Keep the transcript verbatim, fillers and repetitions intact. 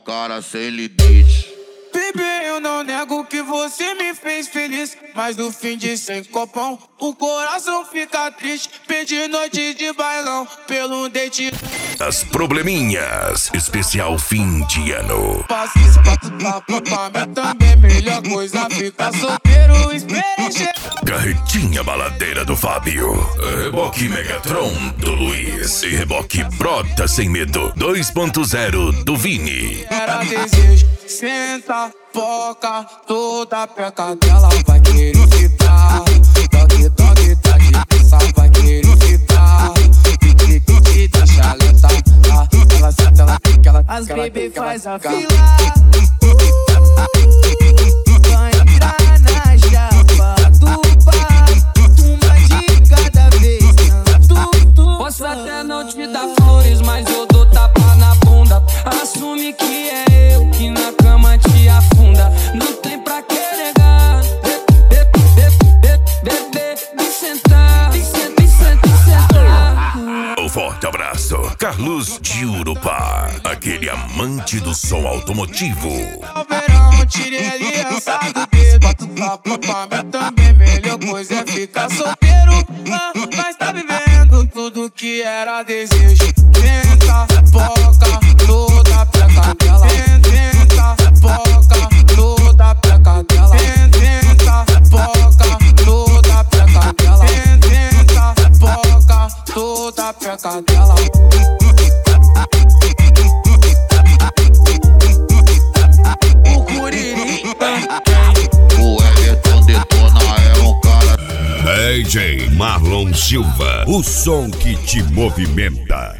cara sem limite. Bebê, eu não nego que você me fez feliz, mas no fim de sem copão o coração fica triste. Perdi noite de bailão pelo date As probleminhas, especial fim de ano. Paciência pra tu tá pra mim também. Melhor coisa ficar solteiro, espere. Carretinha baladeira do Fábio, reboque Megatron do Luiz e reboque Brota Sem Medo dois ponto zero do Vini. Era desejo, senta, foca, toda peca dela vai querer ficar. Toque, toque, tá de pensar, vai querer ficar. Pique, pique, deixa lenta. Ela senta, ela fica, ela As bebê faz a fila. Vai entrar na chapa do bar. Uma de cada vez. Tu, tu, Posso até não te dar flores, mas eu dou tapa na bunda. Assume que é eu que na cama te afunda. Não tem pra que negar. Bebê, me sentar, me sentar, me sentar, me sentar. Um forte abraço, Carlos de Urupá, aquele amante do som automotivo. No verão, tirei aliança do dedo. Bota o papo pra mim também. Melhor coisa é ficar solteiro. Ah, mas tá vivendo tudo que era desejo. Tenta, foca, toda peca dela. Tenta, foca, toda peca dela. Tenta, foca, toda peca dela. Tenta, foca, toda peca dela. O Curiri O Everton Detona é um cara. D J Marlon Silva, o som que te movimenta.